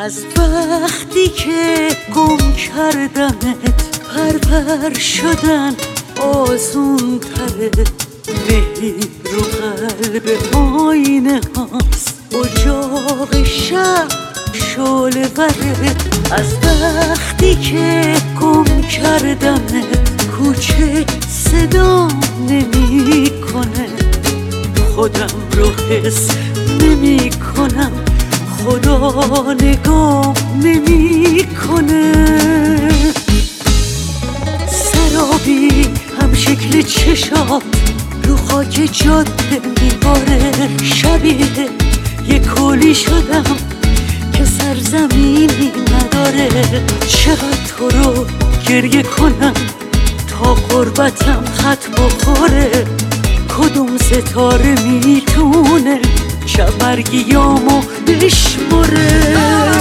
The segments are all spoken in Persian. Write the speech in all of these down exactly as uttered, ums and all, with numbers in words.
از وقتی که گم کردمت پرپر شدن آسون تره. مهی رو قلب آینه هاست، اجاق شب شعله وره. از وقتی که گم کردمت کوچه صدا نمی کنه. خودم رو حس نمی کنم، خدا نگاه نمی کنه. سرابی هم شکل چشات رو خاک جاده میباره. شبیه یه کولی شدم که سرزمینی نداره. چقدر تو رو گریه کنم تا قربتم خط بخوره. کدوم ستاره میتونه شبرگیامو بشمره؟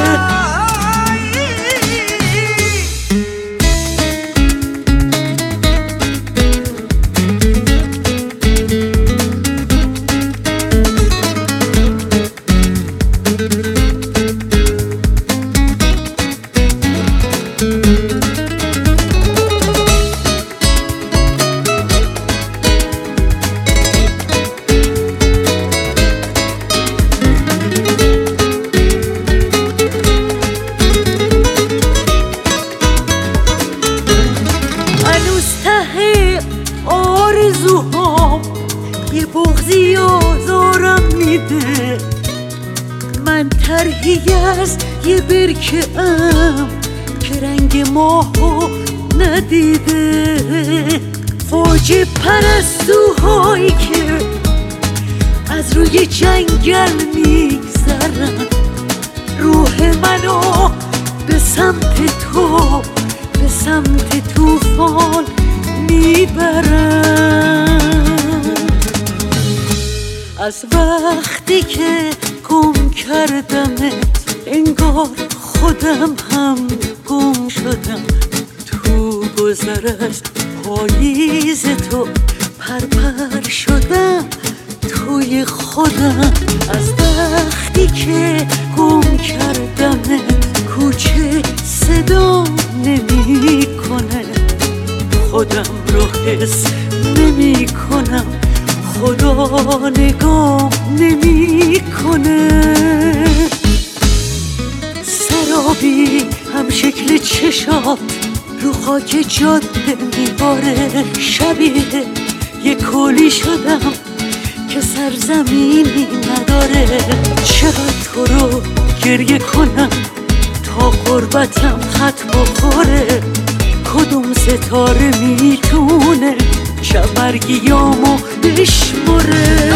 آرزوهام یه بغضی آزارم میده. من طرحی از یه برکه ام که رنگ ماهو ندیده. فوج پرستوهایی که از روی جنگل میگذرن روح منو به سمت تو، به سمت طوفان میبرم. از وقتی که گم کردمت انگار خودم هم گم شدم. تو گذر از پاییز تو پرپر شدم توی خودم. از وقتی که گم کردمت کوچه صدا نمی کنه. خودم رو حس نمی کنم، خدا نگاه نمی کنه. سرابی هم شکل چشات رو خاک جاده میباره. شبیه یه کولی شدم که سرزمینی نداره. چقدر تو رو گریه کنم تا قربتم خط بخوره. کدوم ستاره میتونه شبرگیامو بشمره؟